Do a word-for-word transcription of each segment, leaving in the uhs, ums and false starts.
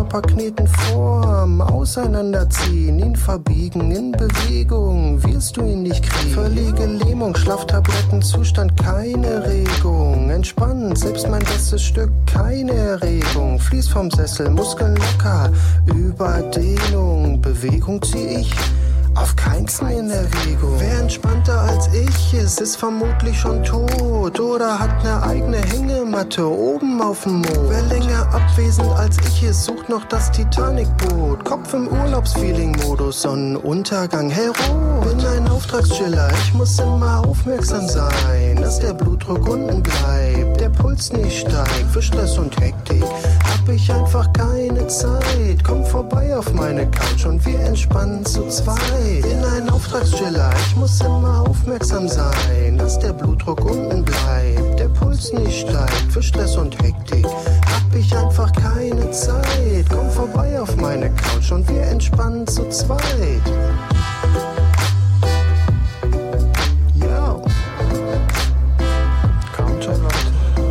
Körper kneten, Form auseinanderziehen, ihn verbiegen, in Bewegung, wirst du ihn nicht kriegen. Völlige Lähmung, Schlaftablettenzustand, keine Regung. Entspannt, selbst mein bestes Stück, keine Erregung. Fließ vom Sessel, Muskeln locker, Überdehnung. Bewegung zieh ich auf keinen in Erwägung. Wer entspannter als ich ist, ist vermutlich schon tot oder hat ne eigene Hängematte oben auf dem Mond. Wer länger abwesend als ich ist, sucht noch das Titanic-Boot. Kopf im Urlaubsfeeling-Modus, Sonnenuntergang, hellrot. Bin ein Auftragschiller, ich muss immer aufmerksam sein, dass der Blutdruck unten bleibt, der Puls nicht steigt. Für Stress und Hektik hab ich einfach keine Zeit. Komm vorbei auf meine Couch und wir entspannen zu zweit. Bin ein Auftragschiller, ich muss immer aufmerksam sein, dass der Blutdruck unten bleibt, der Puls nicht steigt. Für Stress und Hektik hab ich einfach keine Zeit. Komm vorbei auf meine Couch und wir entspannen zu zweit. Yo. Kommt schon, Leute.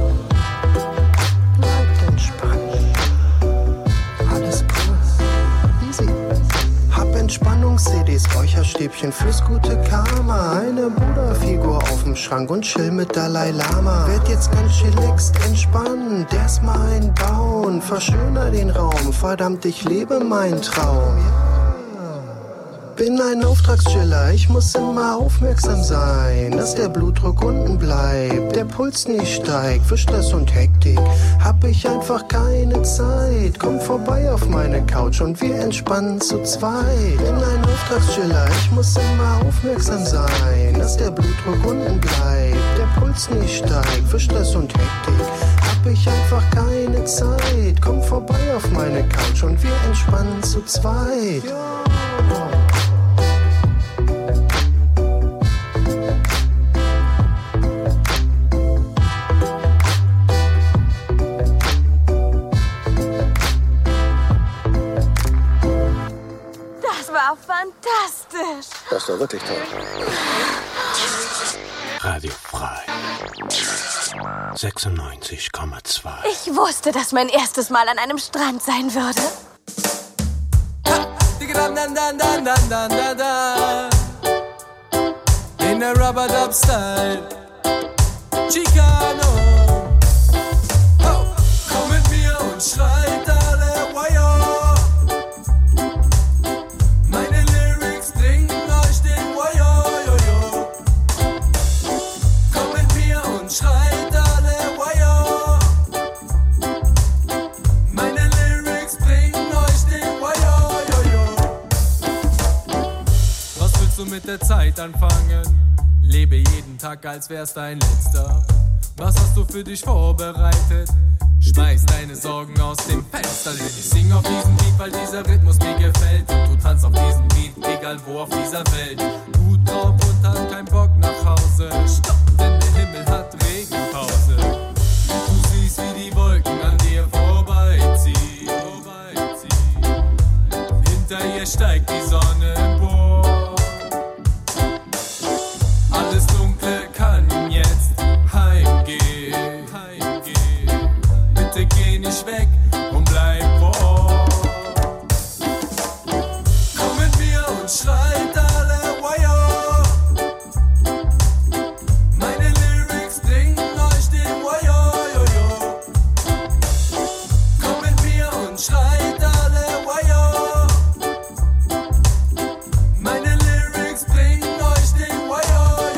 Bleibt entspannt. Alles cool. Easy. Hab Entspannungs-C Ds, Räucherstäbchen fürs gute Karma. Eine Buddha-Figur auf dem Schrank und chill mit Dalai Lama. Werd jetzt ganz chillaxt, entspannt, erstmal einbauen. Verschöner den Raum, verdammt, ich lebe meinen Traum. Bin ein Auftragschiller, ich muss immer aufmerksam sein, dass der Blutdruck unten bleibt, der Puls nicht steigt. Für Stress und Hektik hab ich einfach keine Zeit. Komm vorbei auf meine Couch und wir entspannen zu zweit. Bin ein Auftragschiller, ich muss immer aufmerksam sein, dass der Blutdruck unten bleibt, der Puls nicht steigt. Für Stress und Hektik hab ich einfach keine Zeit. Komm vorbei auf meine Couch und wir entspannen zu zweit. Fantastisch! Das war wirklich toll. Radio Frei. sechsundneunzig Komma zwei. Ich wusste, dass mein erstes Mal an einem Strand sein würde. In a Rubber-Dub-Style. Chicano. Oh, komm mit mir und schreit alle Wire. Mit der Zeit anfangen, lebe jeden Tag, als wär's dein letzter. Was hast du für dich vorbereitet? Schmeiß deine Sorgen aus dem Fenster. Denn ich sing auf diesem Beat, weil dieser Rhythmus mir gefällt. Und du tanzt auf diesem Beat, egal wo auf dieser Welt. Gut drauf und hat keinen Bock nach Hause. Stopp, denn der Himmel hat Regenpause. Du siehst, wie die Wolken an dir vorbeiziehen. Hinter ihr steigt die Sonne empor. Alles Dunkle kann jetzt heimgehen. heimgehen. Bitte geh nicht weg und bleib vor Ort. Komm mit mir und schreit alle Wire. Meine Lyrics bringen euch den Wire. Komm mit mir und schreit alle Wire. Meine Lyrics bringen euch den Wire.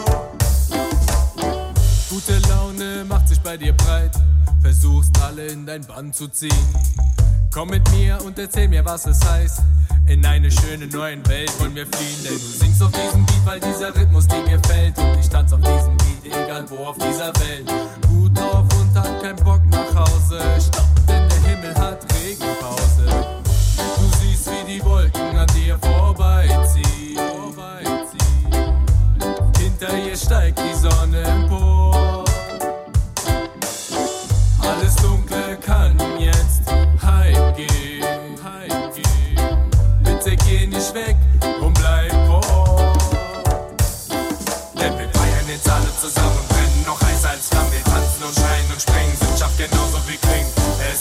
Gute Laune macht sich bei dir breit. Versuchst alle in dein Bann zu ziehen. Komm mit mir und erzähl mir, was es heißt. In eine schöne neue Welt wollen wir fliehen. Denn du singst auf diesem Beat, weil dieser Rhythmus dir gefällt. Und ich tanz auf diesem Beat, egal wo auf dieser Welt. Gut drauf und hat keinen Bock nach Hause. Stopp, denn der Himmel hat Regenpause. Du siehst, wie die Wolken an dir vorbeiziehen. Hinter ihr steigt die Sonne empor. Alles Dunkle kann jetzt heimgehen. heimgehen. Bitte geh nicht weg und bleib vor Ort. Denn wir feiern jetzt alle zusammen und brennen noch heißer als Flammen. Wir tanzen und schreien und springen, sind schafft genauso wie Kling. Es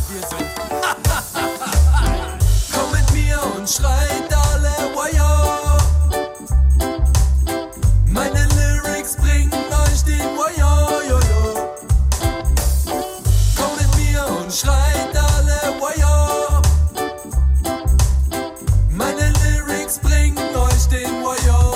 wir sind. Komm mit mir und schreit alle, wayo. Meine Lyrics bringen euch den wayo, yo, yo. Komm mit mir und schreit alle, wayo. Meine Lyrics bringen euch den wayo.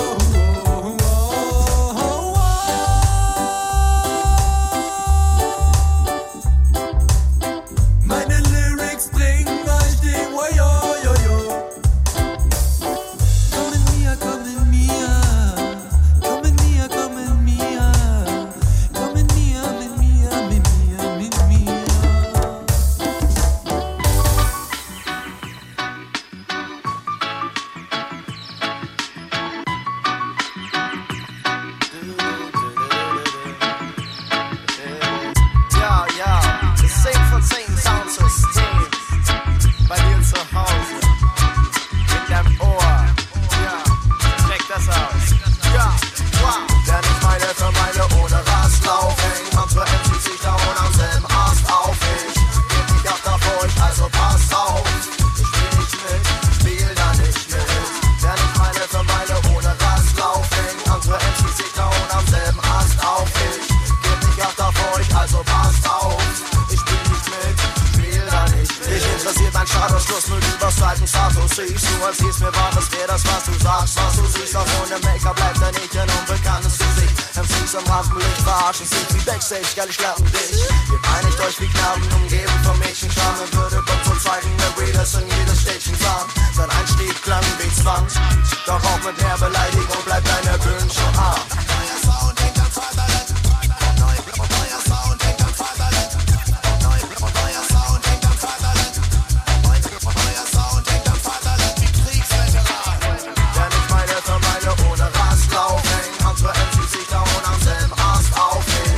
Ich lachen dich. Wir einigt euch wie Knaben, umgeben vom Mädchenscham. Und würde Gott uns zeigen, wer Readers in jedes Städtchen sahen. Sein Einstieg klang wie Zwang, doch auch mit mehr Beleidigung bleibt deine Wünsche arm. Neuer Sound, denkt an Vaterland. Neuer Sound, denkt an Vaterland. Neuer Sound, denkt an Vaterland. Neuer Sound, denkt an Vaterland. Die Kriegsveteran. Denn ich meine für meine ohne Rastlauf hängen. Unsere M Cs sich da und am selben Ast aufhängen.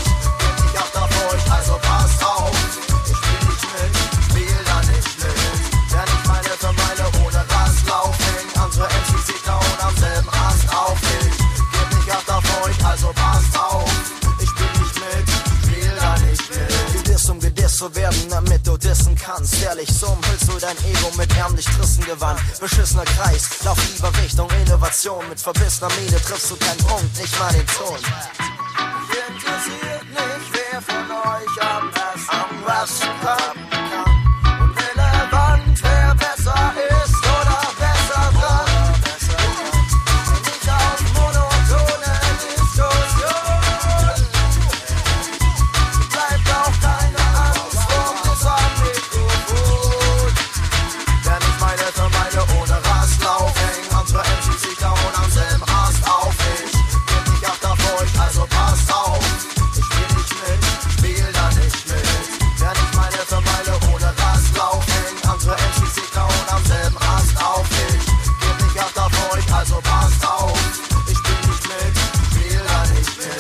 Also passt auf, ich spiel nicht mit, spiel da nicht mit. Denn ich meine für meine ohne Rastlauf hängen. Unsere M Cs sich da und am selben Ast aufhängen. Gebt nicht Acht auf euch, also passt auf, ich spiel nicht mit, spiel da nicht mit. Du diss, um gedisst zu werden, damit du dissen kannst. Ehrlich, so umhüllst du dein Ego mit ärmlich Trissengewand. Beschissener Kreis, lauf lieber Richtung Innovation. Mit verbissener Miene triffst du keinen Punkt, nicht mal den Ton. Mich interessiert nicht, wer von euch am besten rappen kann. Und relevant, wer besser ist oder besser dran. Nicht auf monotone Diskussion. Bleibt auch keine Angst um das am Mikrofon. Denn ich meine für meine ohne Rastlauf hängen. Unsere M Cs sich da und am selben Ast aufhängen. Gebt nicht Acht auf euch, also passt auf. Ich spiel nicht mit, spiel da nicht mit. Denn ich meine für meine ohne Rastlauf hängen. Unsere M Cs sich da und am selben Ast aufhängen. Gebt nicht Acht auf euch, also passt auf. Ich spiel nicht mit, spiel da nicht mit.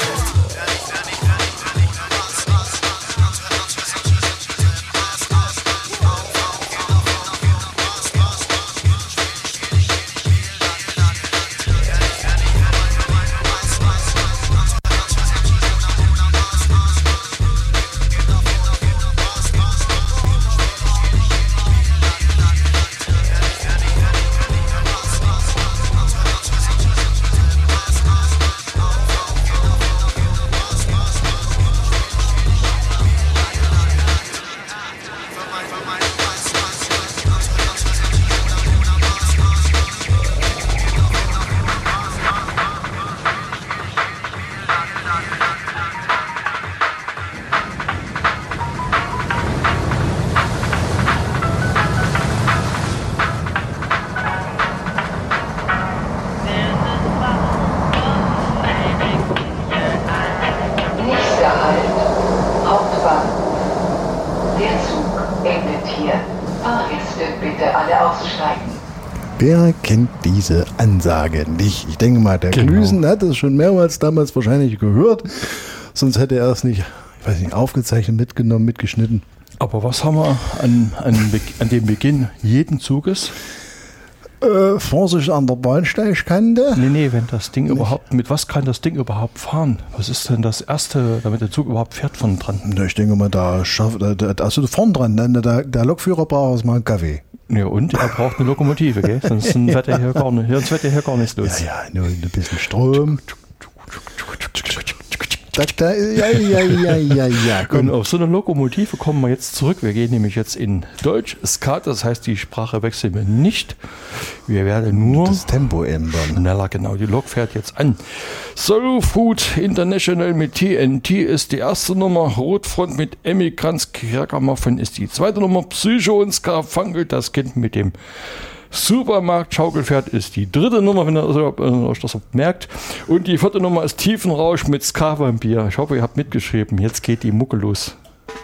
Wer kennt diese Ansage nicht? Ich denke mal, der genau. Glüsen hat es schon mehrmals damals wahrscheinlich gehört. Sonst hätte er es nicht, ich weiß nicht, aufgezeichnet, mitgenommen, mitgeschnitten. Aber was haben wir an, an, an dem Beginn jeden Zuges? Äh, Vorsicht an der Bahnsteigkante. Nee, nee, wenn das Ding Nicht. überhaupt, mit was kann das Ding überhaupt fahren? Was ist denn das Erste, damit der Zug überhaupt fährt von dran? Ich denke mal, da schafft, also vorn dran, ne? der, der Lokführer braucht erstmal einen Kaffee. Ja, und er braucht eine Lokomotive, gell? Sonst wird er hier gar nicht, sonst wird er hier gar nichts los. Ja, ja, nur ein bisschen Strom. Da, da, ja, ja, ja, ja, ja. Und auf so eine Lokomotive kommen wir jetzt zurück. Wir gehen nämlich jetzt in Deutsch Skat, das heißt, die Sprache wechseln wir nicht. Wir werden nur das Tempo ändern. Schneller, genau. Die Lok fährt jetzt an. Soul Food International mit T N T ist die erste Nummer. Rotfront mit Emmy Kranz Kerkermuffin ist die zweite Nummer. Psycho und Skarfunkel, das Kind mit dem Supermarkt Schaukelpferd ist die dritte Nummer, wenn ihr euch das merkt. Und die vierte Nummer ist Tiefenrausch mit Ska-Vampir. Ich hoffe, ihr habt mitgeschrieben. Jetzt geht die Mucke los.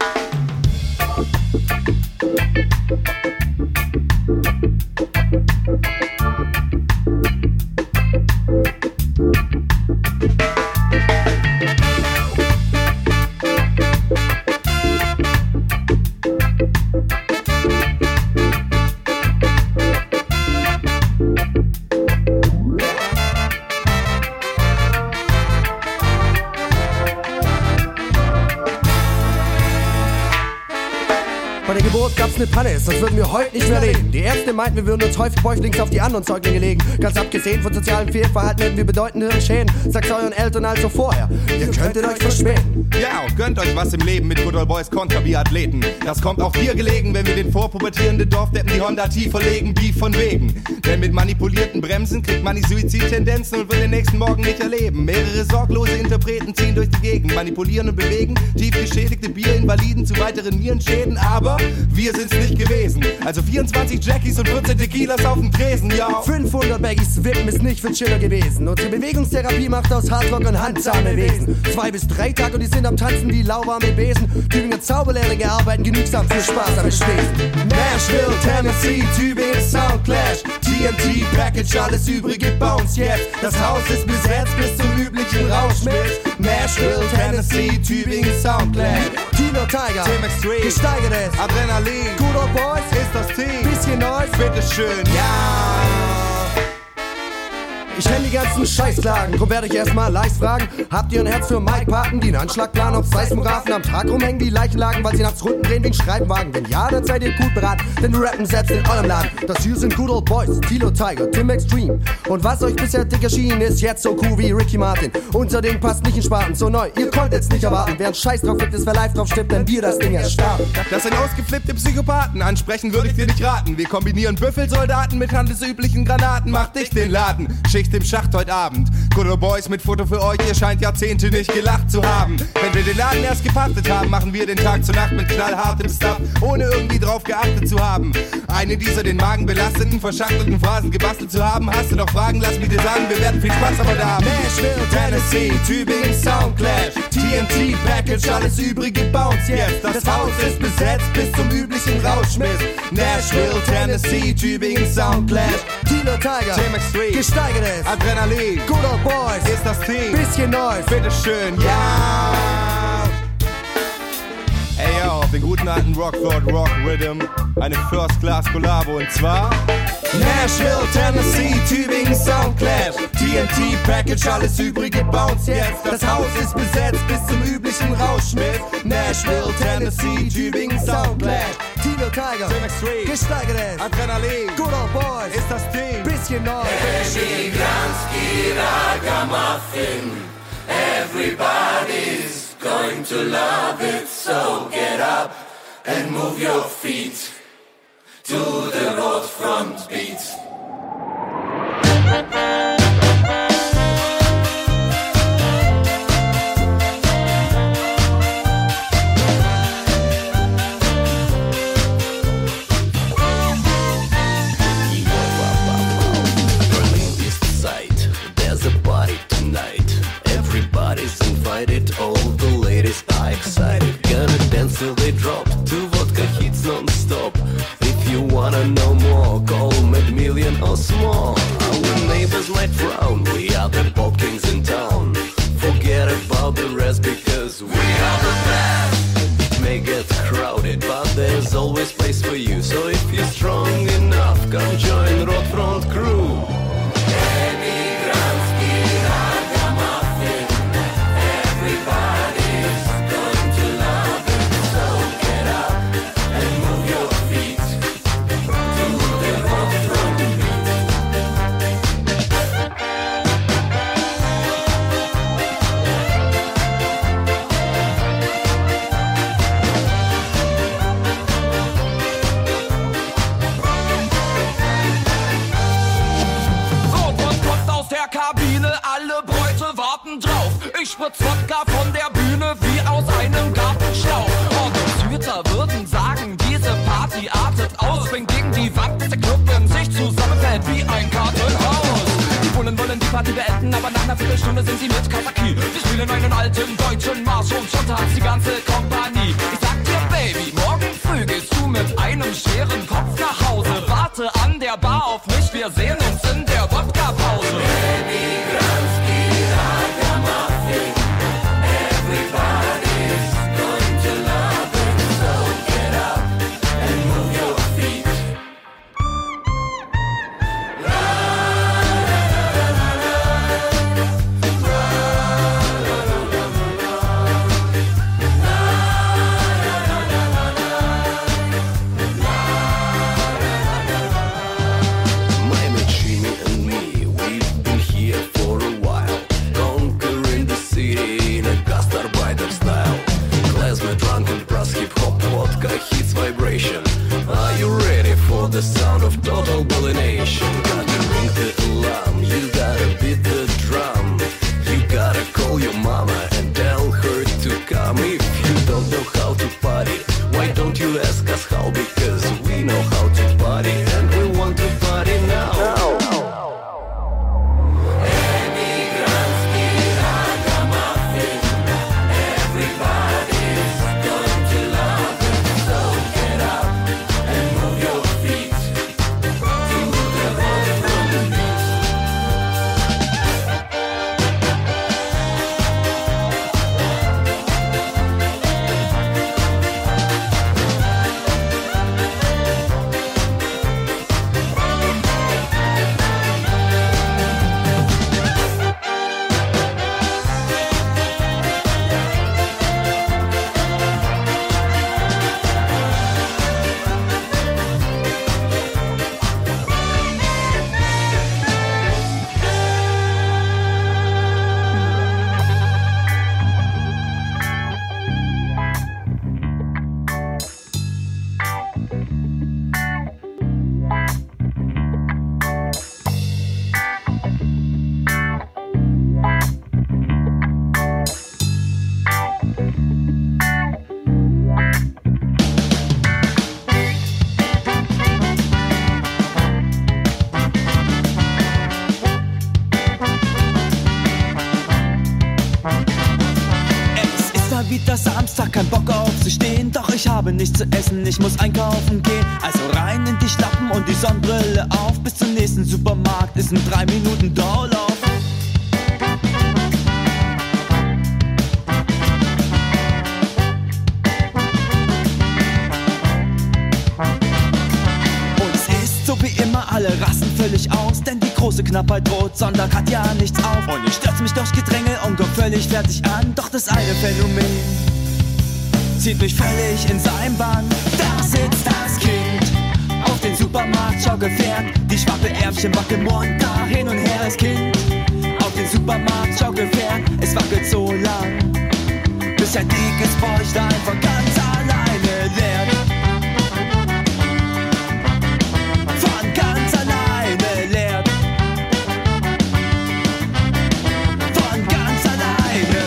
Bei der Geburt gab's ne Panne, sonst würden wir heute nicht mehr leben. Die Ärzte meinten, wir würden uns häufig bäuchlings auf die anderen Säuglinge legen. Ganz abgesehen von sozialen Fehlverhalten hätten wir bedeutende Schäden. Sagt's euren Eltern also vorher, ihr könntet euch verspäten. Ja, gönnt euch was im Leben mit Good Old Boys Kontra-Biathleten. Das kommt auch dir gelegen, wenn wir den vorpubertierenden Dorfdeppen die Honda tiefer legen, Beef von wegen. Denn mit manipulierten Bremsen kriegt man die Suizidtendenzen und will den nächsten Morgen nicht erleben. Mehrere sorglose Interpreten ziehen durch die Gegend, manipulieren und bewegen tief geschädigte Bierinvaliden zu weiteren Nierenschäden, aber wir sind's nicht gewesen. Also vierundzwanzig Jackies und vierzehn Tequilas auf dem Tresen, ja. fünfhundert Baggies wippen ist nicht für Chiller gewesen. Unsere Bewegungstherapie macht aus Hardrock und handsame Wesen. Zwei bis drei Tage und die sind am Tanzen wie lauwarme Besen. Tübinger Zauberlehrlinge arbeiten genügsam für Spaß am Spesen. Nashville, Tennessee, Tübingen Soundclash, T N T Package, alles übrige Bounce jetzt. Das Haus ist besetzt bis zum üblichen Rauschmiss. Nashville, Tennessee, Tübingen Soundclash, Tino Tiger, Tim Extreme, gesteigertes Adrenalin, Good Old Boys ist das Team, bisschen Neues, bitteschön, ja. Ich kenn die ganzen Scheißklagen, drum werde ich erstmal leicht fragen. Habt ihr ein Herz für Mike Parton, die einen Anschlag planen auf Seismografen am Tag rumhängen wie Leichenlagen, weil sie nachts Runden drehen wegen Schreibwagen? Wenn ja, dann seid ihr gut beraten, denn wir rappen selbst in eurem Laden. Das hier sind Good Old Boys, Tilo Tiger, Tim Extreme. Und was euch bisher dick erschien, ist jetzt so cool wie Ricky Martin. Unser Ding passt nicht in Spaten, so neu, ihr konntet es nicht erwarten. Wer ein Scheiß drauf gibt, ist wer live drauf stirbt, denn wir das Ding erstarben. Das sind ausgeflippte Psychopathen, ansprechen würde ich dir nicht raten. Wir kombinieren Büffelsoldaten mit handelsüblichen Granaten, macht dich den Laden. Schicht im Schacht heute Abend. Good Old Boys mit Foto für euch, ihr scheint Jahrzehnte nicht gelacht zu haben. Wenn wir den Laden erst gepachtet haben, machen wir den Tag zur Nacht mit knallhartem Stuff, ohne irgendwie drauf geachtet zu haben. Eine dieser den Magen belasteten, verschachtelten Phrasen gebastelt zu haben. Hast du noch Fragen, lass mich dir sagen, wir werden viel Spaß aber da haben. Nashville, Tennessee, Tübingen Soundclash, T N T Package, alles übrige Bounce jetzt. Das Haus ist besetzt bis zum üblichen Rauschmiss. Nashville, Tennessee, Tübingen Soundclash, Tilo Tiger, Tim Extreme, gesteigertes Adrenalin, Good Old Boys ist das Team, bisschen Neues, bitteschön, ja. Ey yo, den guten alten Rockford Rock Rhythm, eine First Class Kollabo und zwar Nashville, Tennessee, Tübingen Soundclash, T N T Package, alles übrige Bounce jetzt. Das Haus ist besetzt bis zum üblichen Rauschmiss. Nashville, Tennessee, Tübingen Soundclash, Tilo Tiger, Tim Extreme, gesteigertes Adrenalin, Good Old Boys ist das Team, bisschen Neues. Everybody's going to love it, so get up and move your feet to the road front beat. All the ladies are excited, gonna dance till they drop to vodka hits non-stop. If you wanna know more, call Macmillan or Small. Our neighbors might frown, we are the pop kings in town. Forget about the rest because we are the best. It may get crowded, but there's there's always place for you. So if you're strong enough, come join Road Front Crew. Ich spritz Wodka von der Bühne wie aus einem Gartenschlauch. Organisierter würden sagen, diese Party artet aus, wenn gegen die Wand der Club in sich zusammenfällt wie ein Kartenhaus. Die Bullen wollen die Party beenden, aber nach einer Viertelstunde sind sie mit Kasaki. Wir spielen einen alten deutschen Marsch und schon tanzt die ganze Kompanie. Ich sag dir, Baby, morgen früh gehst du mit einem schweren Kopf nach Hause. Warte an der Bar auf mich, wir sehen uns in der Wodka-Pause. Baby, Granski, Ragamuffin, everybody's going to love it, so get up and move your feet. La, la, la, la, la, Miami, Jimmy and me, we've been here for a while, conquering the city in a Gastarbeiter style. Klezmer, drunken brass, hip-hop, vodka, hits, vibration. Are you ready for the sound of total bullination? Gotta ring the alarm, you gotta beat the drum. You gotta call your mama and tell her to come. If you don't know how to party, why don't you ask us how? Because we know how to party and we want to party now. Wieder Samstag, kein Bock aufzustehen, doch ich habe nichts zu essen, ich muss einkaufen gehen. Also rein in die Schlappen und die Sonnenbrille auf, bis zum nächsten Supermarkt ist ein drei Minuten Dauerlauf. Und es ist so wie immer, alle rasten völlig aus, denn die große Knappheit droht, Sonntag hat ja nichts auf. Und ich stürz mich durch Gedränge und komm völlig fertig an, doch das eine Phänomen zieht mich völlig in sein Bann. Da sitzt das Kind auf den Supermarkt-Schaukelpferd, die Schwabbelärmchen wackeln munter hin und her. Das Kind auf den Supermarkt-Schaukelpferd, es wackelt so lang, bis ein dickes Bäuchlein von ganz alleine leert. Von ganz alleine leert. Von ganz alleine.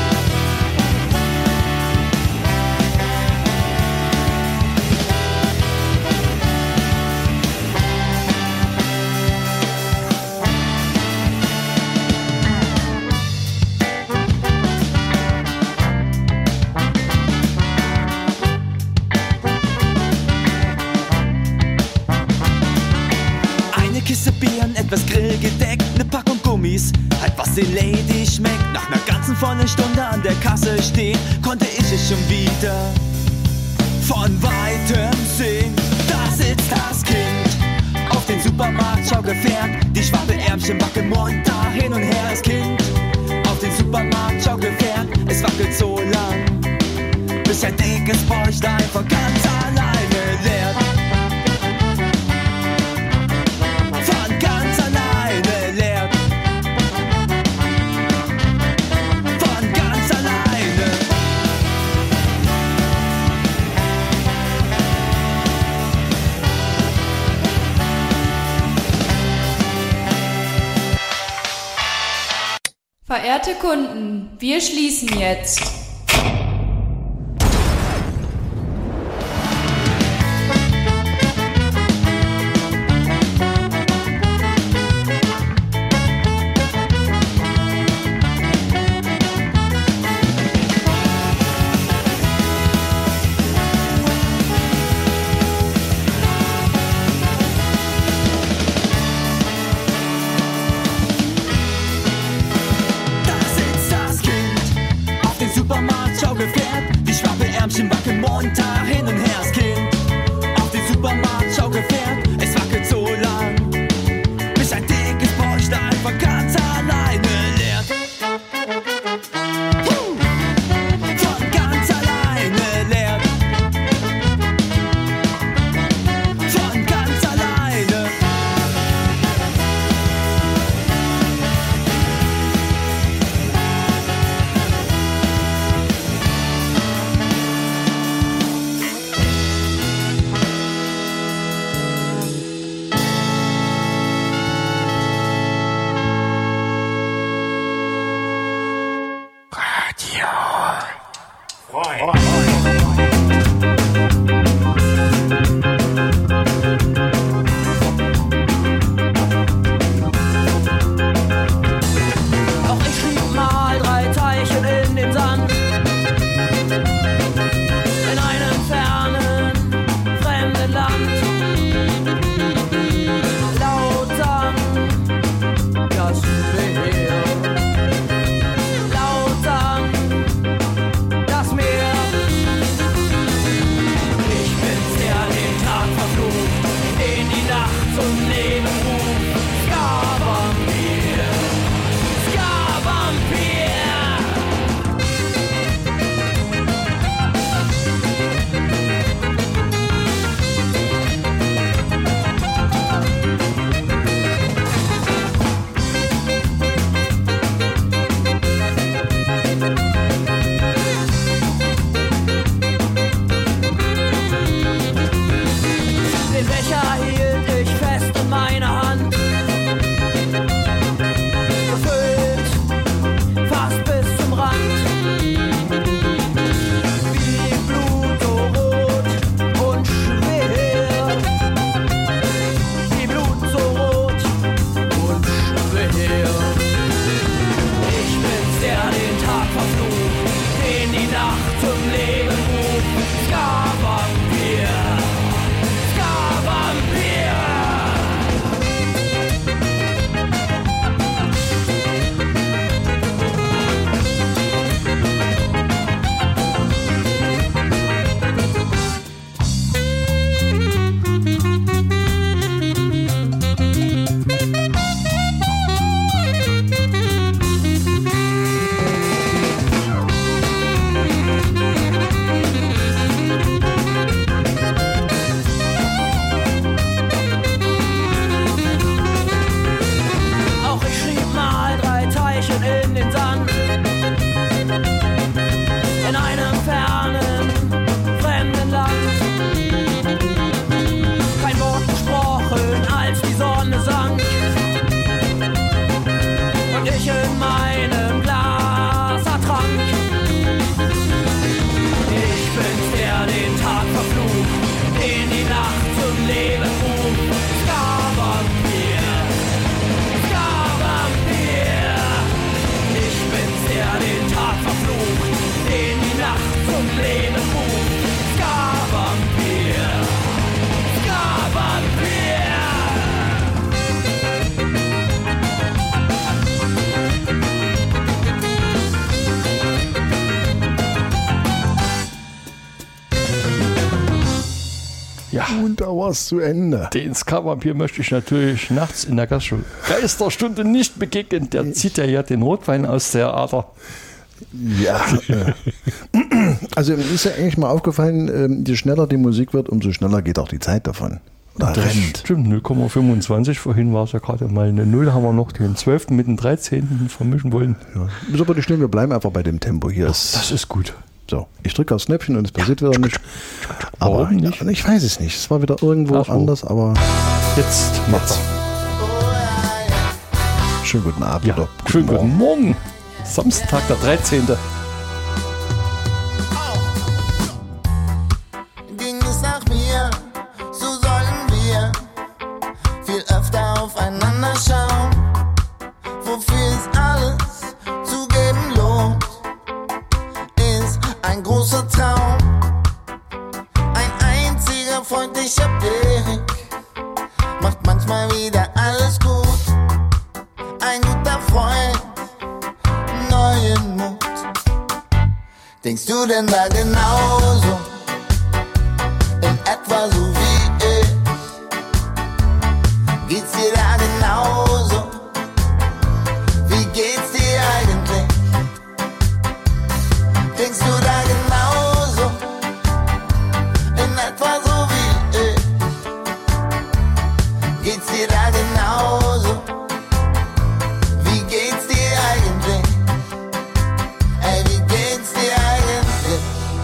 Etwas grillgedeckt, ne Packung Gummis, halt was die Lady schmeckt. Nach einer ganzen vollen Stunde an der Kasse stehen, konnte ich es schon wieder Von weitem sehen, da sitzt das Kind auf den Supermarktschaukelpferd. Die Schwabbelärmchen wackeln munter hin und her. Das Kind auf den Supermarktschaukelpferd. Es wackelt so lang, bis ein dickes Bäuchlein von ganz alleine leert. Von ganz alleine leert. Von ganz alleine. Verehrte Kunden, wir schließen jetzt. Ja. Und da war es zu Ende. Den Ska-Vampir möchte ich natürlich nachts in der Gastro- Geisterstunde nicht begegnen. Der zieht ja ja den Rotwein aus der Ader. Ja. Äh. Also mir ist ja eigentlich mal aufgefallen, je schneller die Musik wird, umso schneller geht auch die Zeit davon. Oder das rennt. Stimmt, null Komma fünfundzwanzig. Vorhin war es ja gerade mal eine Null. Haben wir noch den zwölften mit dem dreizehnten vermischen wollen. Ja. Ist aber nicht schlimm, wir bleiben einfach bei dem Tempo hier. Ach, das ist gut. So, ich drücke aufs Knöpfchen und es passiert ja. wieder nicht. Aber Warum nicht? Ja, ich weiß es nicht. Es war wieder irgendwo Ach, anders, aber jetzt macht's. Schönen guten Abend. Ja, oder schönen guten guten Morgen. Samstag, der dreizehnte Ging es nach mir, so sollen wir viel öfter aufeinander schauen, wofür es alles zu geben lohnt, ist ein großer Traum, ein einziger freundlicher Blick, macht manchmal wieder alles gut, ein guter Freund, neuen Mut. Denkst du denn da genauso? In etwa so wie ich? Geht's dir da genauso? Wie geht's dir eigentlich? Denkst du da genauso? In etwa so wie ich? Geht's dir da genauso? Wie geht's dir eigentlich? Ey, wie geht's dir eigentlich?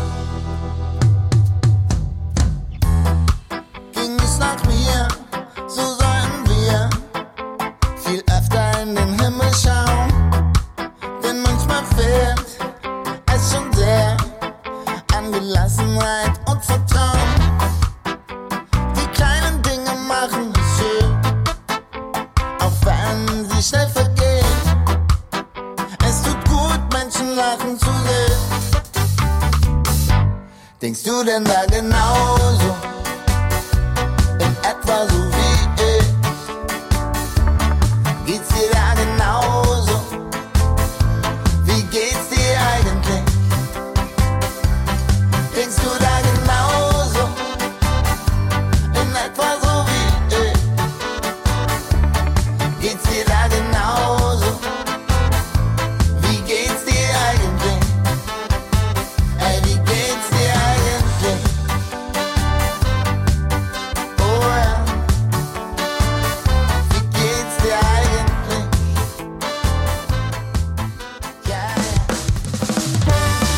Ging es nach mir, so sollen wir viel öfter in den Himmel schauen, denn manchmal fehlt es schon sehr an Gelassenheit und Vertrauen. Die kleinen Dinge machen es schön, auch wenn sie schnell vergehen. Es tut gut, Menschen lachen zu sehen. Denkst du denn da genauso? In etwa so wie ich? Geht's dir da genauso? Wie geht's dir eigentlich? Denkst du da genauso? In etwa so wie ich? Geht's dir da genauso? Wie geht's dir eigentlich? Ey, wie geht's dir eigentlich? Oh ja. Wie geht's dir eigentlich? Ja, ja.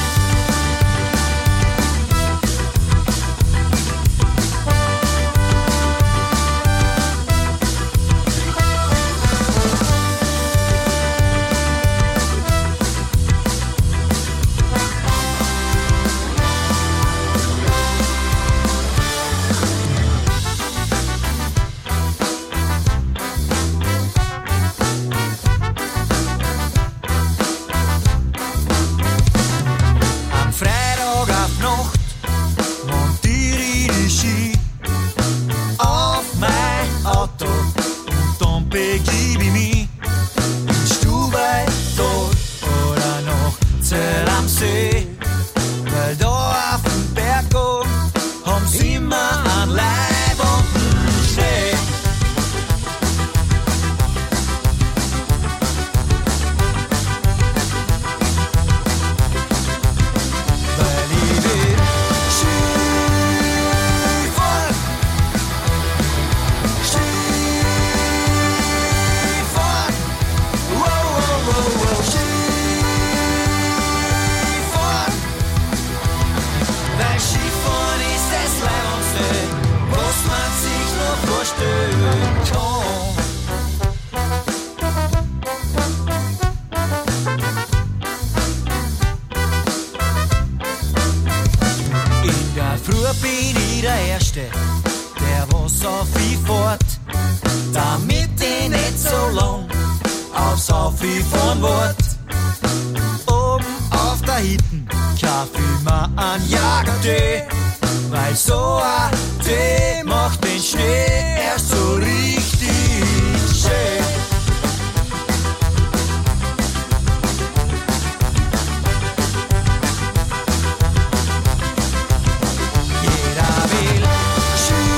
Am Freitag auf Nacht montiere ich die Ski auf mein Auto und dann begib ich mich in Stubaital oder nach Zell am See, weil da auf dem Berg oben haben sie immer einen Leib und einen Schnee. Weil ich will Skifahren, Skifahren, wow, wow, wow, wow, Skifahren. Weil Skifahren ist das Leibendste, was man sich nur vorstellen kann. In der Früh bin ich der Erste, der was auf ich fährt, damit ich nicht so lang aufs Auffahren wart. Oben auf der Hitten kauf ich mir einen Jagertee, weil so ein Tee macht den Schnee erst so richtig schön. Jeder will Skifahren,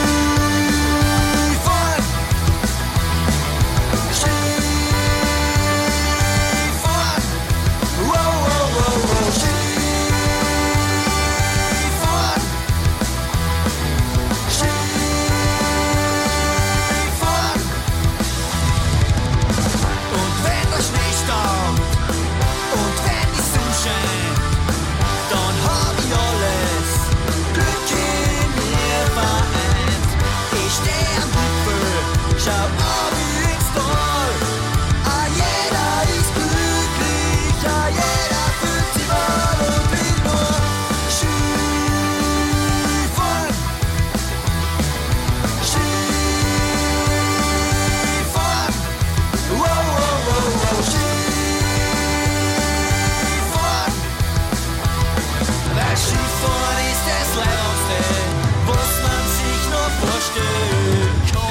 Frühstück. Oh.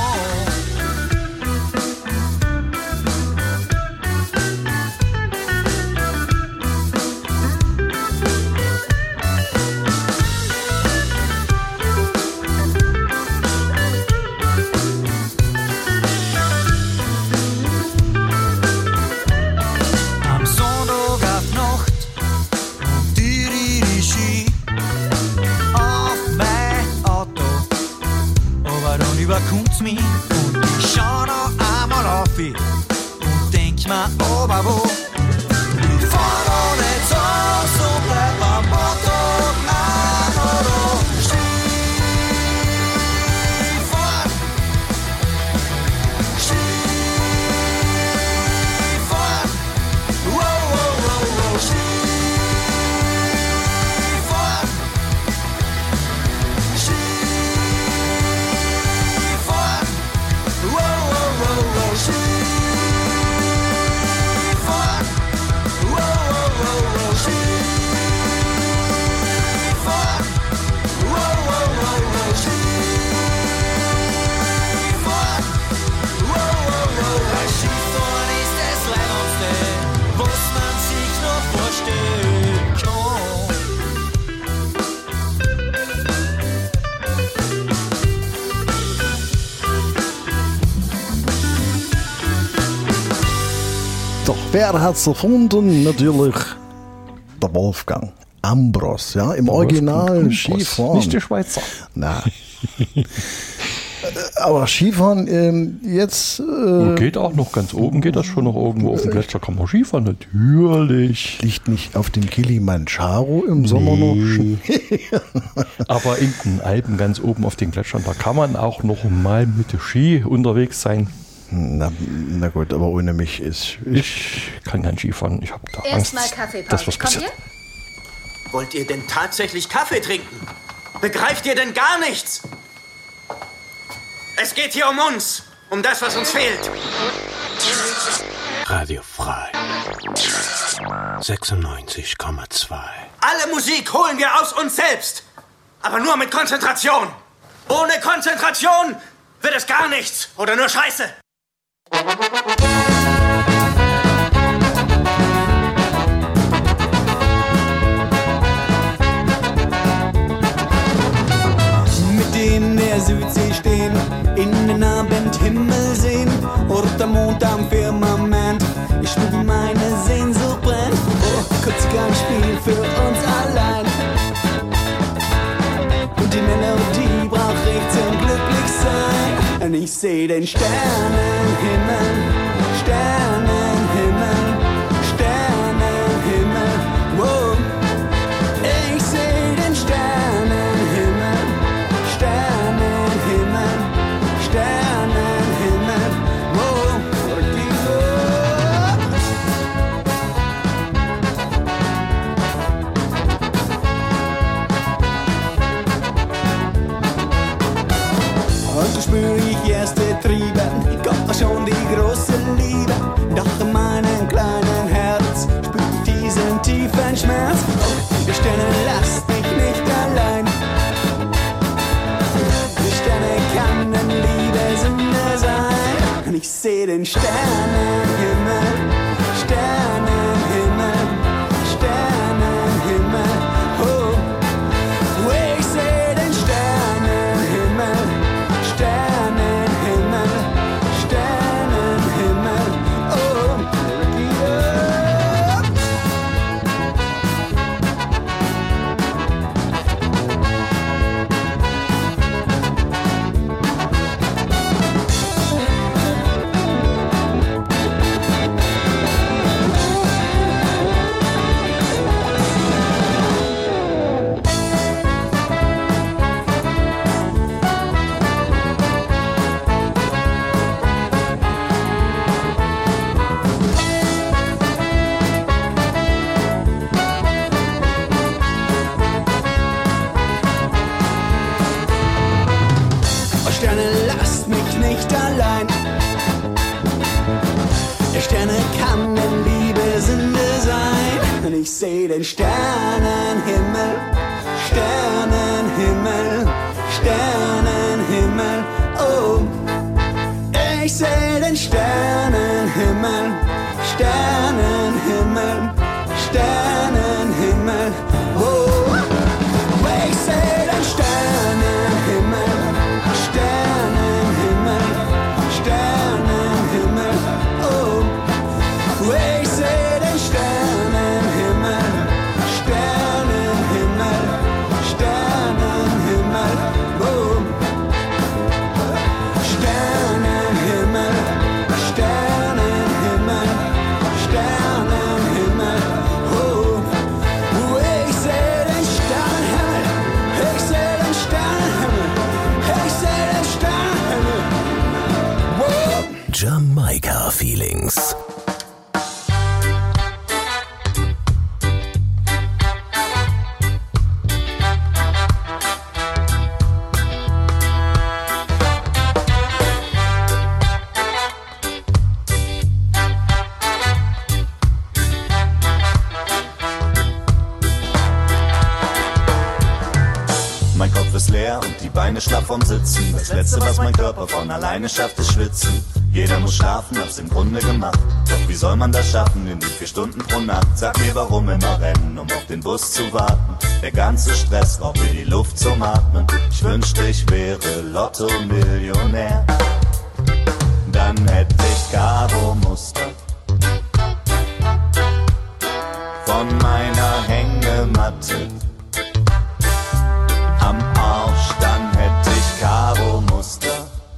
Am Sonntag auf Nacht und die Ski auf mein Auto, aber dann überkommt's mich und ich schau noch einmal auf und denk mir, aber wo? Ich fahr doch nicht so, so bleib am Motor auch noch da. Skifahren, Skifahren, wow, wow, wow, wow, Skifahren, Skifahren, wow, wow, wow, wow, Skifahren, wow, wow, wow, wow, Skifahren, wow, wow, wow, wow, Skifahren, wow, wow, wow, wow. Skifahren ist das Leibendste, was man sich noch vorstellen kann. Doch wer hat's erfunden? Natürlich der Wolfgang Ambros, ja, im Der Original Wolfgang Ambros, Skifahren. nicht der Schweizer. Na. Aber Skifahren ähm, jetzt. Äh, Geht auch noch ganz oben, geht das schon noch irgendwo auf dem Gletscher, kann man Skifahren, natürlich. Liegt nicht auf dem Kilimanjaro im Sommer Nee. noch. Aber in den Alpen ganz oben auf den Gletschern, da kann man auch noch mal mit dem Ski unterwegs sein. Na, na gut, aber ohne mich ist. Ich kann kein Skifahren, ich habe da Angst, Erstmal Kaffeepause. dass was Kommt passiert. ihr? Wollt ihr denn tatsächlich Kaffee trinken? Begreift ihr denn gar nichts? Es geht hier um uns, um das, was uns fehlt. Radio frei. sechsundneunzig Komma zwei. Alle Musik holen wir aus uns selbst, aber nur mit Konzentration. Ohne Konzentration wird es gar nichts oder nur Scheiße. Mit in der Südsee stehen, in den Abendhimmel sehen, oder der Mond am Firmament. Ich spür, wie meine Sehnsucht brennt. Oh, kurz kein Spiel für uns allein. Und die Melodie braucht ich zum Glücklichsein. Und ich seh den Sternenhimmel, Sternenhimmel, Sternenhimmel. Wow. Ich seh den Sternenhimmel, Sternenhimmel, Sternenhimmel. Wow. Und so spür ich erste Triebe, kommt auch schon die große Liebe. Doch in meinem kleinen Herz spür ich diesen tiefen Schmerz. Oh, die Sterne lasst mich nicht allein. Die Sterne können Liebe, Sünde sein. Und ich seh den Sternenhimmel, Sternenhimmel, Sternenhimmel. Oh, ich seh den Sternenhimmel, Sternenhimmel, Sternenhimmel. Oh, yeah. Oh, Sterne, lasst mich nicht allein. Der Sterne kann denn Liebe, Sünde sein. Und ich seh den Sternenhimmel, Sternenhimmel, Sternenhimmel. Oh, ich seh den Sternenhimmel, Sternenhimmel, Sternenhimmel. Oh, ich seh den Sternenhimmel, Sternenhimmel, Sternenhimmel. Oh, ich seh den Sternenhimmel, Sternenhimmel, Sternenhimmel. Oh, Sternenhimmel, Sternenhimmel, Sternenhimmel. Oh, ich seh den Sternenhimmel, ich seh den Sternenhimmel, ich seh den Sternenhimmel. Oh. Jamaika Feelings. Mein Kopf ist leer und die Beine schlaff vom Sitzen. Das Letzte, was mein Körper von alleine schafft, ist Schwitzen. Jeder muss schlafen, hab's im Grunde gemacht. Doch wie soll man das schaffen in den vier Stunden pro Nacht? Sag mir, warum immer rennen, um auf den Bus zu warten? Der ganze Stress raubt mir die Luft zum Atmen. Ich wünschte, ich wäre Lotto-Millionär. Dann hätte ich Karo-Muster von meiner Hängematte am Arsch, dann hätte ich Karo-Muster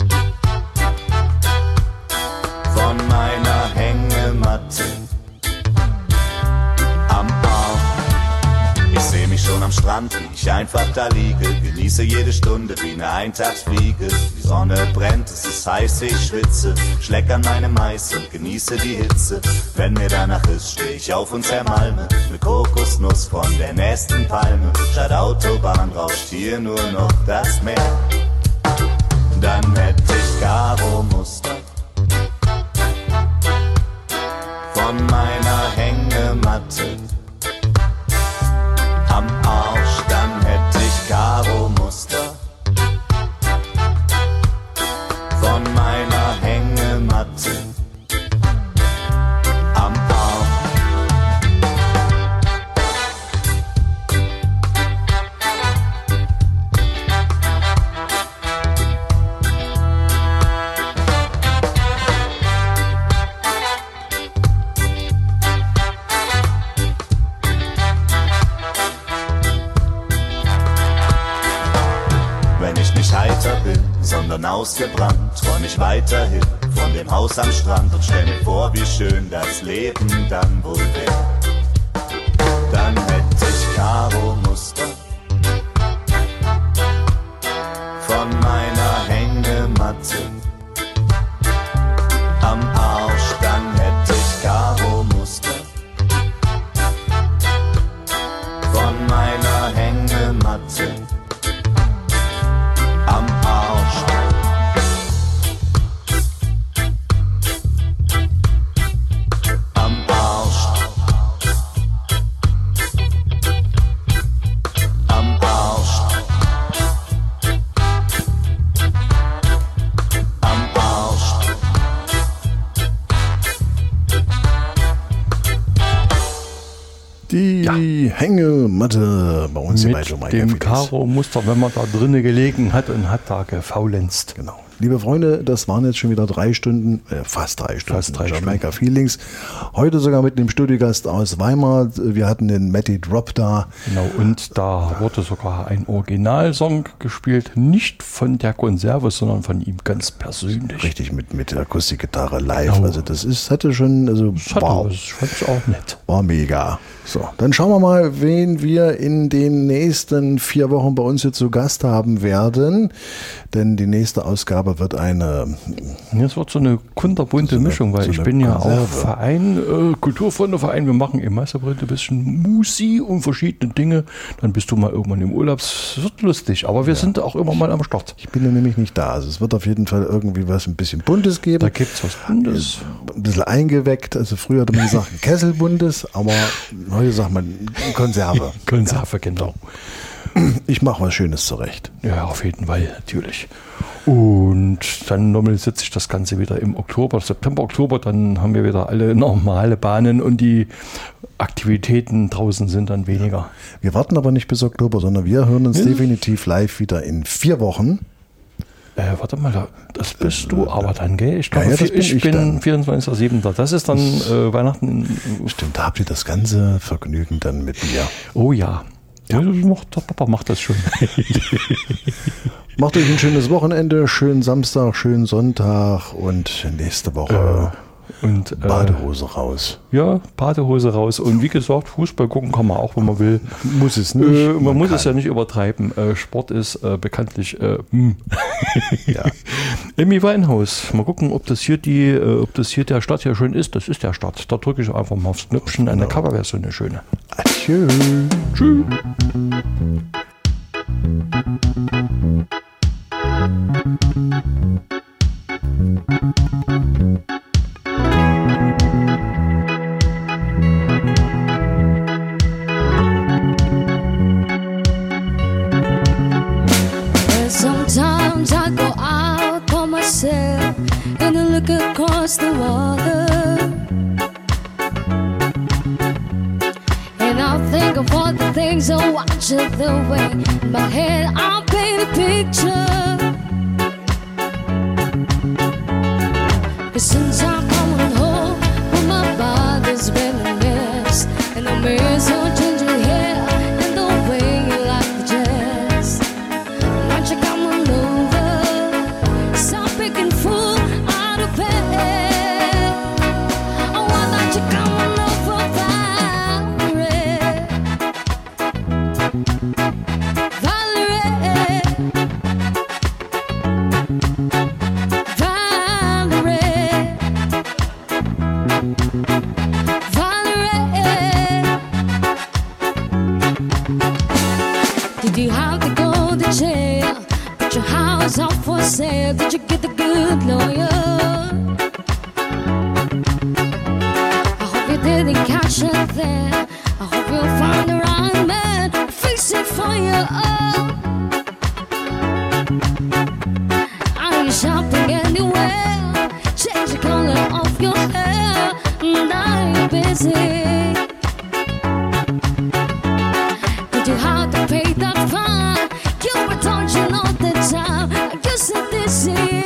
von meiner Hängematte am Arsch. Ich seh mich schon am Strand, wie ich einfach da liege, genieße jede Stunde wie eine Eintagsfliege. Die Sonne brennt, es ist heiß, ich schwitze, schleck an meinem Eis und genieße die Hitze. Wenn mir danach ist, steh ich auf und zermalme ne Kokosnuss von der nächsten Palme. Statt Autobahn rauscht hier nur noch das Meer. Dann hätte ich Karo-Muster von meiner Hängematte am Arsch, dann hätte ich Karo-Muster von meiner Hängematte am Arsch. Wenn ich nicht heiter bin, sondern ausgebrannt, träum ich weiterhin von dem Haus am Strand und stell mir vor, wie schön das Leben dann wohl wär. Dann hätte ich Karo-Muster von meiner Hängematte am Arsch, dann hätte ich Karo-Muster von meiner Hängematte am Arsch. Am Arsch. Am Arsch. Am Arsch. Die ja. Hängematte bei uns hier bei Mit Jamaika dem Feelings. Karo-Muster, wenn man da drinnen gelegen hat und hat da gefaulenzt. Genau. Liebe Freunde, das waren jetzt schon wieder drei Stunden, äh, fast drei Stunden Fast drei Jamaika Feelings. Heute sogar mit einem Studiogast aus Weimar. Wir hatten den Matty Drop da. Genau, und da wurde sogar ein Originalsong gespielt, nicht von der Konserve, sondern von ihm ganz persönlich. Richtig, mit, mit Akustikgitarre live. Genau. Also das ist, hatte schon, also Das hatte wow. was, ich fand es auch nett. War mega. So, dann schauen wir mal, wen wir in den nächsten vier Wochen bei uns hier zu Gast haben werden. Denn die nächste Ausgabe wird eine... Es wird so eine kunterbunte so eine, Mischung, weil so ich eine bin ja Konserve. auch Verein, äh, Kulturfreundeverein, wir machen im Meisterbrand ein bisschen Musik und verschiedene Dinge. Dann bist du mal irgendwann im Urlaub. Es wird lustig, aber wir ja. sind auch immer mal am Start. Ich bin ja nämlich nicht da. Also es wird auf jeden Fall irgendwie was ein bisschen Buntes geben. Da gibt es was Buntes. Ein bisschen eingeweckt. Also früher hat man gesagt ein Kesselbuntes, aber heute sagt man Konserve. Konserve, genau. Ich mache was Schönes zurecht. Ja, auf jeden Fall, natürlich. Und dann normalisiert sich das Ganze wieder im Oktober, September, Oktober. Dann haben wir wieder alle normale Bahnen und die Aktivitäten draußen sind dann weniger. Wir warten aber nicht bis Oktober, sondern wir hören uns ja. definitiv live wieder in vier Wochen. Äh, warte mal, das bist äh, du aber dann, gell? Ich glaube, ja, ja, ich, ich, ich bin vierundzwanzigster siebter Das ist dann äh, Weihnachten. Stimmt, da habt ihr das ganze Vergnügen dann mit mir. Oh ja. Ja, macht, Papa macht das schon. Macht euch ein schönes Wochenende, schönen Samstag, schönen Sonntag und nächste Woche äh, und, äh, Badehose raus. Ja, Badehose raus. Und wie gesagt, Fußball gucken kann man auch, wenn man will. Muss es nicht. Äh, man, man muss kann. es ja nicht übertreiben. Äh, Sport ist äh, bekanntlich äh, ja. Emmy Winehouse. Mal gucken, ob das hier die, äh, ob das hier der Start ja schön ist. Das ist der Start. Da drücke ich einfach mal aufs Knöpfchen. Eine genau. Coverversion, eine schöne. Adieu. Tschüss. Sometimes I go out by myself and I look across the water, and I think of all the things I watch it the way in my head I paint a picture. 'Cause since I'm coming home, well, my body's been a mess, and I miss your ginger hair and the way you like the jazz. Why don't you come on over, stop picking fool out of bed. Oh, why don't you come on over, Valerie? Valerie, Valerie, Valerie. Did you have to go to jail? Put your house up for sale? Did you get the good lawyer? I hope you didn't catch it there. I hope you'll find the right man to fix it for you. Are you shopping anywhere? Change the color of your hair. Now you're busy. Did you have to pay that fine? You were dodging all the time. I guess I'm dizzy.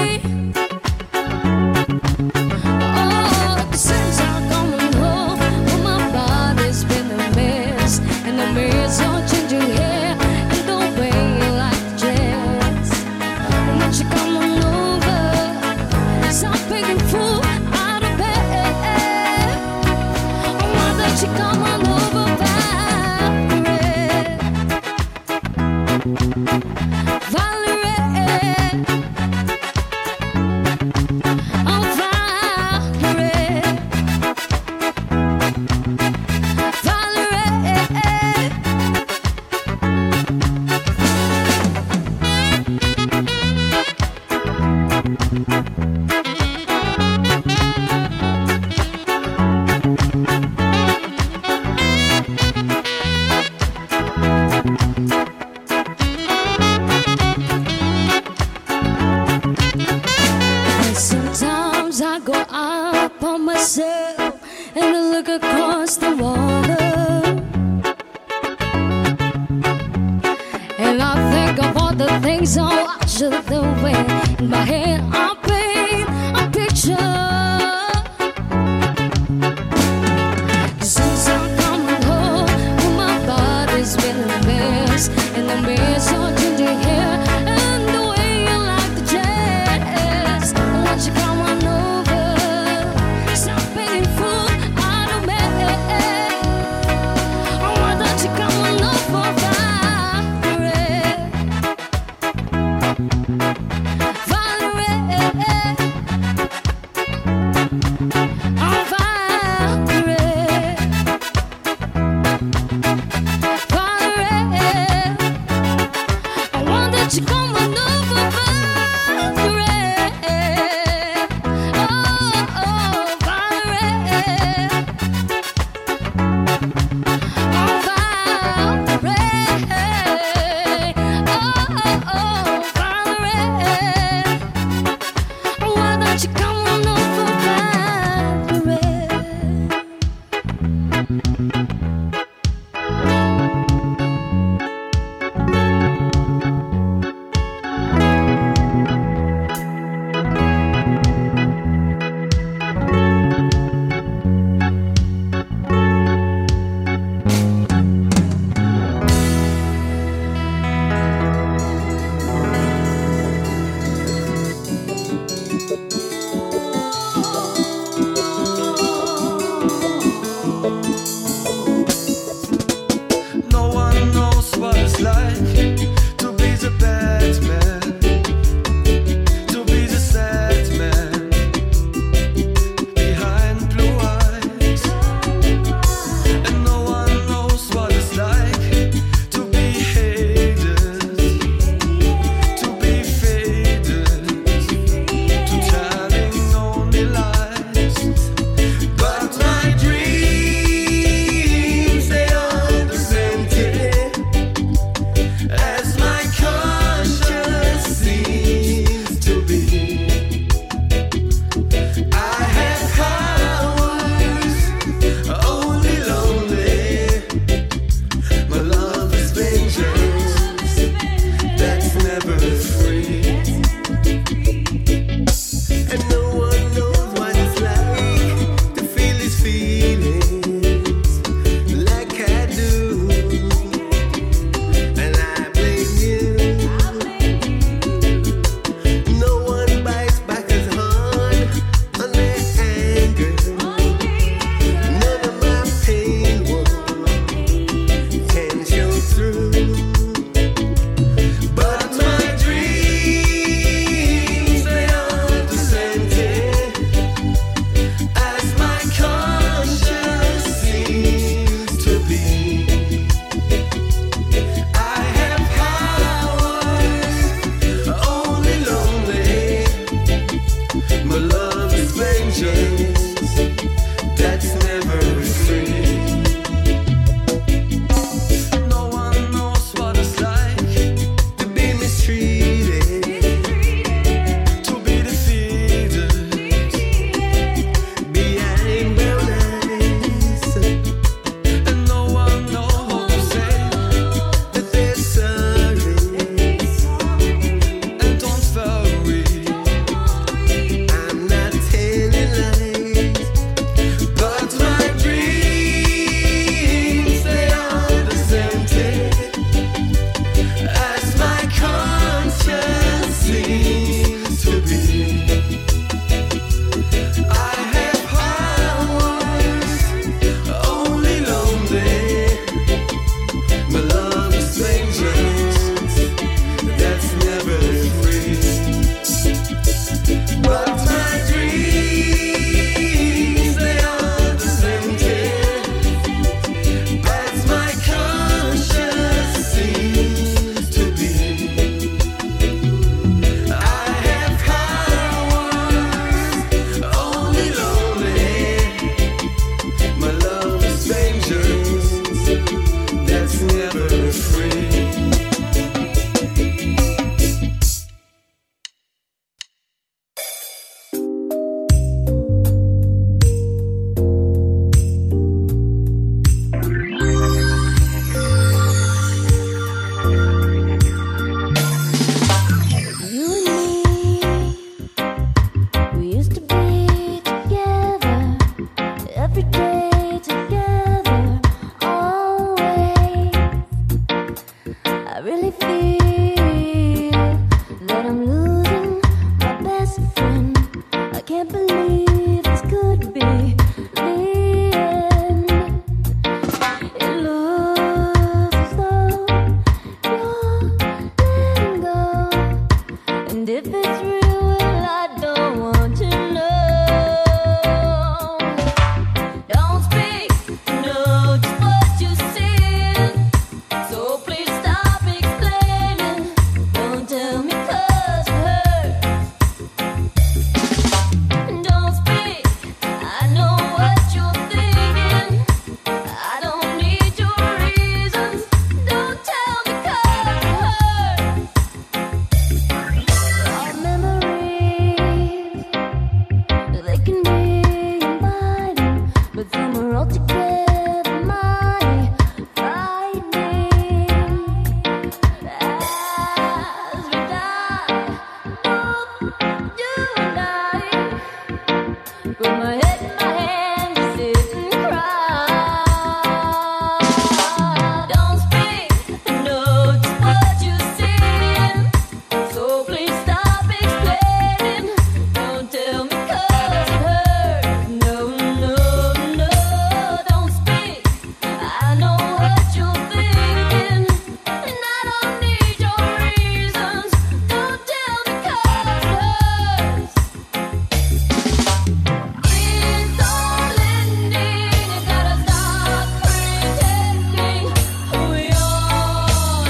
Oh, since I'm coming home, well, my body's been a mess, and I miss your ginger hair and the way you like the dress. Why don't you come on over, stop picking fool out of bed. Why don't you come on over, Valerie? Valerie, oh Valerie, Valerie. Sometimes I go out by myself and I look across the water, and I think of all the things I watch the way in my head I paint a picture. Since I'm coming home, well, my body's been a mess, and I miss your ginger hair and the way you like the dress. Why don't you come on over, stop being fool out of me. Oh, why don't you come on over, Valerie? Valerie. if it's real, well, I don't want to know. Don't speak, know just what you said. So please stop explaining. Don't tell me 'cause it hurts. Don't speak, I know what you're thinking. I don't need your reasons. Don't tell me 'cause it hurts. Our memories, they can be inviting, but some are altogether mighty frightening. As we die, both you and I, put my head in my hands, sit and cry. Don't speak, know just what you said. So please stop explaining. Don't tell me 'cause it hurts. No, no, no, don't speak. I know what you're thinking, and I don't need your reasons. Don't tell me 'cause it hurts. It's all ending. You gotta stop pretending who we are.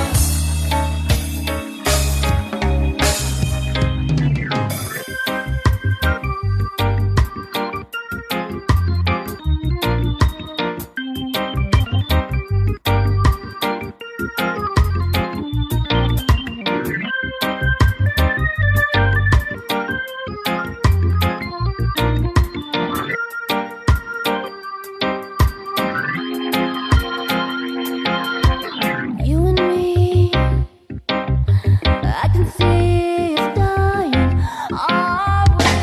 You and me, I can see us dying. Are we?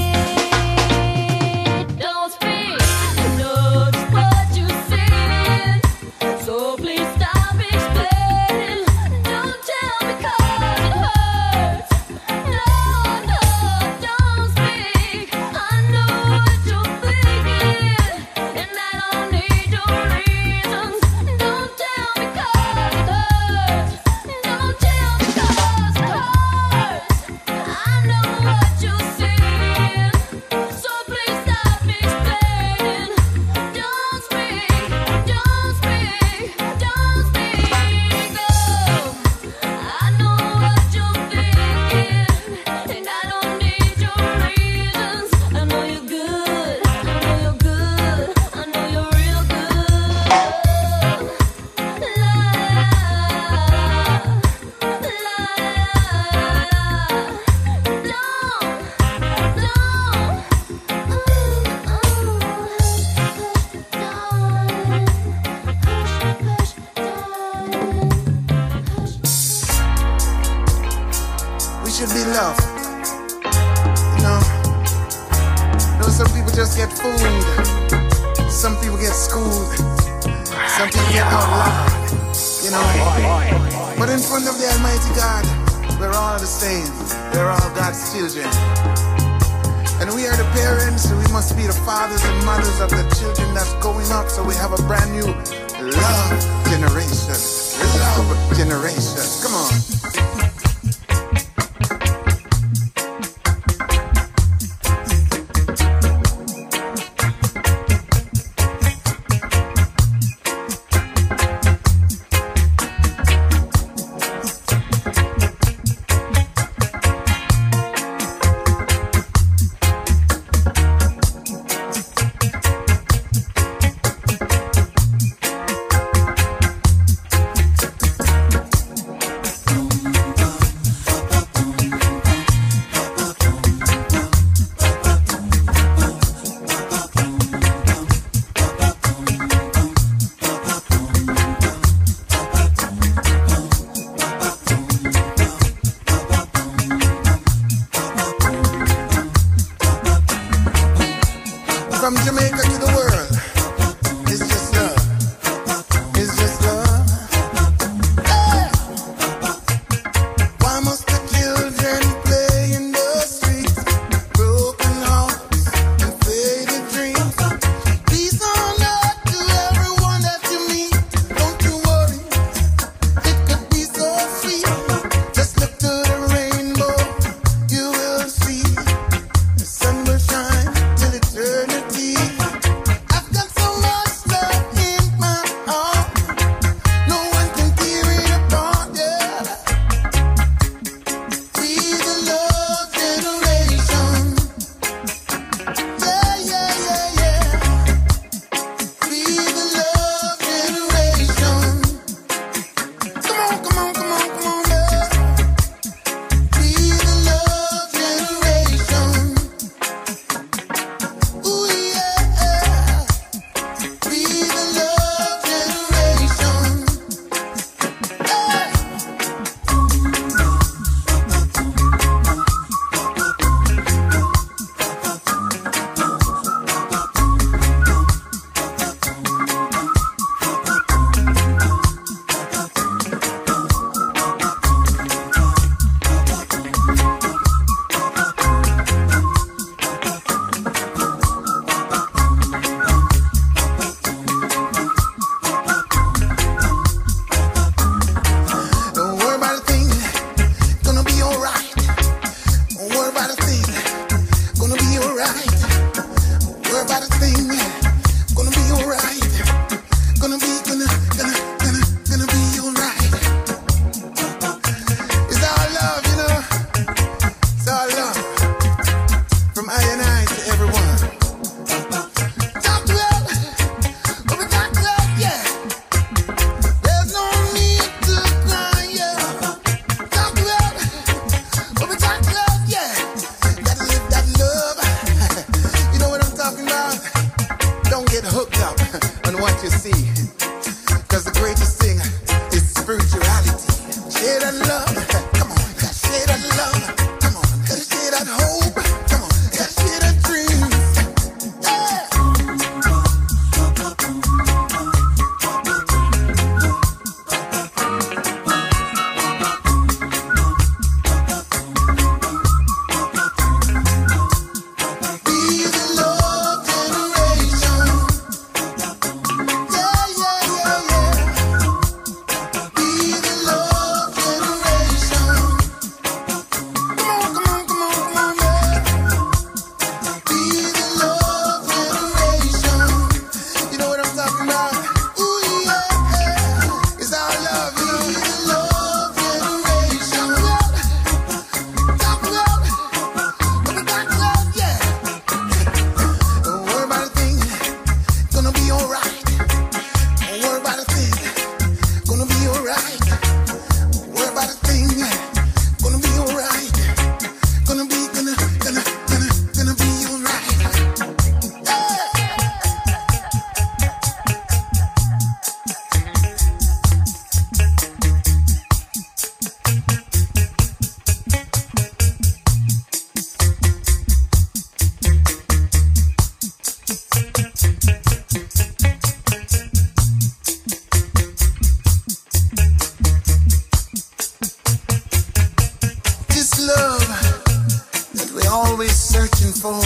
Don't speak, know just what you said. So please stop explaining. Don't tell me 'cause it hurts. No, no, don't speak. I know what you're thinking, and I don't need your reasons. Don't tell me 'cause it hurts. Don't tell me 'cause it hurts. I know what you're saying, so please stop explaining. Don't speak, don't speak, don't speak. Oh, I know what you're thinking, and I don't need your reasons. I know you're good, I know you're good, I know you're real good. We should be loved. You know, you know, some people just get fooled. Some people get schooled. Some people get outlawed. You know, but in front of the Almighty God, we're all the same. We're all God's children. And we are the parents, so we must be the fathers and mothers of the children that's going up, so we have a brand new love generation. Love generation. Come on. From Jamaica to the world, it's just love. It's just love. Hey! Why must the children play in the streets? Broken hearts and faded dreams. Peace on earth to everyone that you meet. Don't you worry, it could be so sweet. Just look to the rainbow thing. Gonna be alright. Gonna be, gonna, gonna, gonna, gonna be alright. It's our love, you know. It's our love. From I and I to everyone. Talk well, but we got love, yeah. There's no need to cry, yeah. Talk well, but we got love, yeah. Gotta live that love. You know what I'm talking about? Don't get hooked up on what you see. Cause the greatest thing is spirituality. Share that love. Come on. Share that love. Come on. Share that hope. Come on. Share that dreams. Yeah. Be the love generation. Yeah, yeah, yeah, yeah. Be the love generation. Come on, come on, come on, come on, yeah. Be the love generation. You know what I'm talking about? Ooh, yeah, yeah. It's our love, you know. Be the love generation. Talk love. But we got love, yeah. Don't worry about a thing. Gonna be alright. Don't worry about a thing. Gonna be alright. Don't worry about a thing. Gonna be alright. Gonna be, gonna, gonna, gonna, gonna be alright. Yeah. This love that we're always searching for,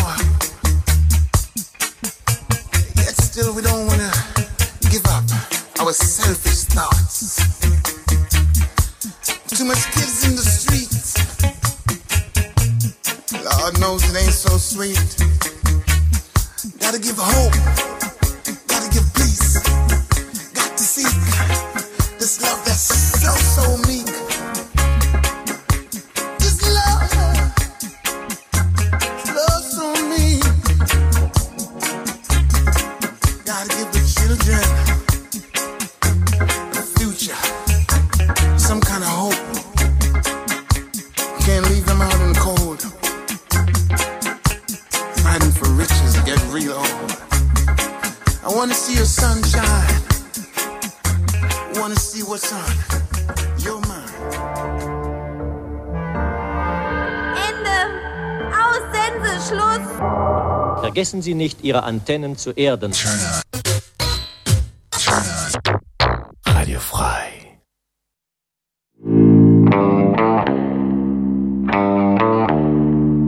yet still we don't wanna give up our selfish thoughts. Too much kids in the streets. Lord knows it ain't so sweet. Gotta give hope. Gotta give peace. Got to seek this love that's so, so meek. This love, love so meek. Gotta give the children a future, some kind of hope. Can't leave them out in the cold. Fighting for riches, get real old. I wanna see your sunshine. Wanna see what's on your mind. Ende. Aus, Sense, Schluss. Vergessen Sie nicht, Ihre Antennen zu erden. Turn up.